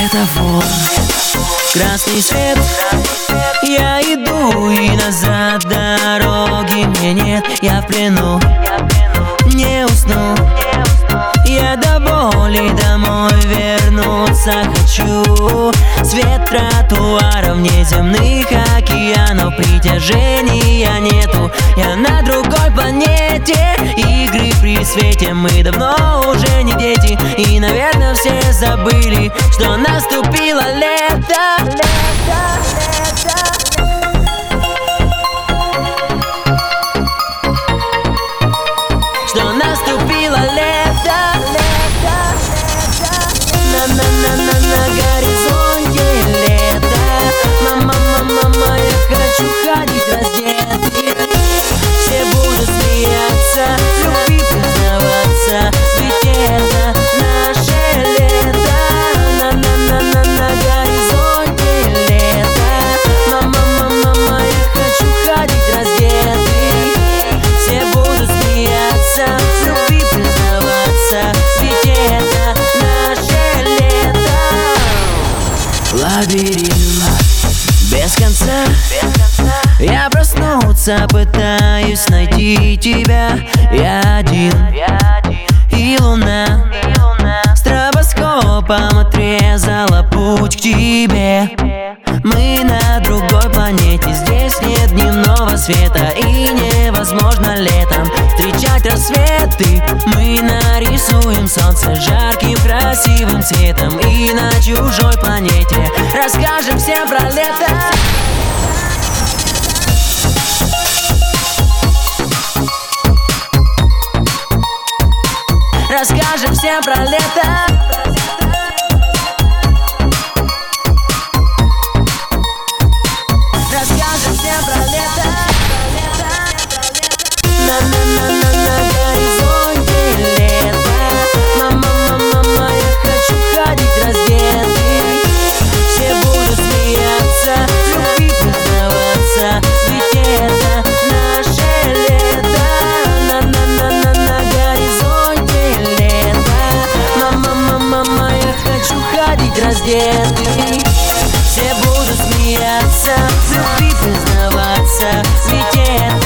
Светофор, красный свет. Я иду и назад дороги мне нет. Я в плену, не усну. Я до боли домой вернуться хочу. Свет тротуаров, неземных океанов, притяжения нету. Я на другой планете, игры при свете. Мы давно уже не дети, и, наверное, все забыли, что наступило лето. Что наступило лето. На горизонте лето. Мама, я хочу ходить раздетый. Все будут смеяться, в любви признаваться, ведь это наше лето. На горизонте лето. Мама, я хочу ходить раздетый. Все будут смеяться, в любви признаваться, ведь это наше лето. Лабиринт без конца. Я проснуться пытаюсь найти тебя. Я один и луна стробоскопом отрезала путь к тебе. Мы на другой планете, здесь нет дневного света, и невозможно летом встречать рассветы. Мы нарисуем солнце жарким красивым цветом, и на чужой планете расскажем всем про лето. Расскажем всем про лето. Расскажем всем про лето. На горизонте лето. Мама, я хочу ходить раздетый. Все будут смеяться, в любви признаваться, ведь это наше лето. На горизонте лето. Мама, я хочу ходить раздетый. Все будут смеяться, в любви признаваться, ведь это